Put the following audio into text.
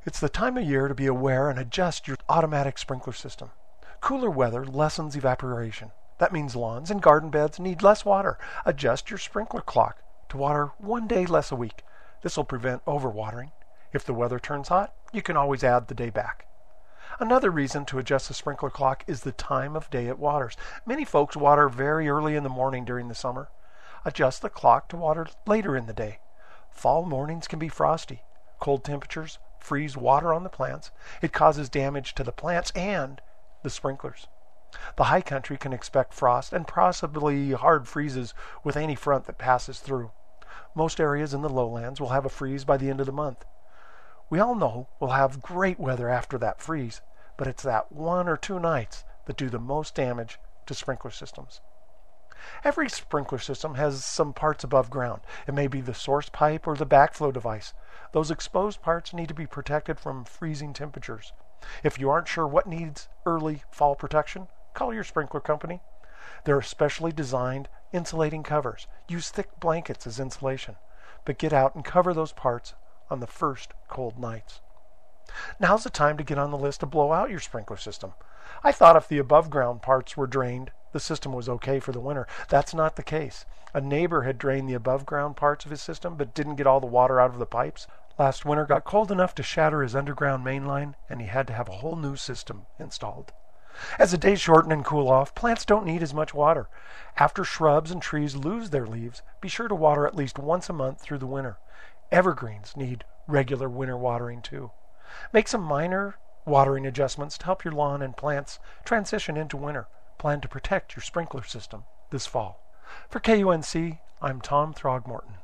It's the time of year to be aware and adjust your automatic sprinkler system. Cooler weather lessens evaporation. That means lawns and garden beds need less water. Adjust your sprinkler clock to water 1 day less a week. This will prevent overwatering. If the weather turns hot, you can always add the day back. Another reason to adjust the sprinkler clock is the time of day it waters. Many folks water very early in the morning during the summer. Adjust the clock to water later in the day. Fall mornings can be frosty. Cold temperatures freeze water on the plants. It causes damage to the plants and the sprinklers. The high country can expect frost and possibly hard freezes with any front that passes through. Most areas in the lowlands will have a freeze by the end of the month. We all know we'll have great weather after that freeze, but it's that 1 or 2 nights that do the most damage to sprinkler systems. Every sprinkler system has some parts above ground. It may be the source pipe or the backflow device. Those exposed parts need to be protected from freezing temperatures. If you aren't sure what needs early fall protection, call your sprinkler company. There are specially designed insulating covers. Use thick blankets as insulation, but get out and cover those parts on the first cold nights. Now's the time to get on the list to blow out your sprinkler system. I thought if the above ground parts were drained, the system was okay for the winter. That's not the case. A neighbor had drained the above ground parts of his system but didn't get all the water out of the pipes. Last winter got cold enough to shatter his underground main line, and he had to have a whole new system installed. As the days shorten and cool off, plants don't need as much water. After shrubs and trees lose their leaves, be sure to water at least once a month through the winter. Evergreens need regular winter watering too. Make some minor watering adjustments to help your lawn and plants transition into winter. Plan to protect your sprinkler system this fall. For KUNC, I'm Tom Throgmorton.